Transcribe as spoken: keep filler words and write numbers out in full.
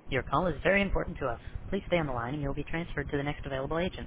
Your call is very important to us. Please stay on the line and you'll be transferred to the next available agent.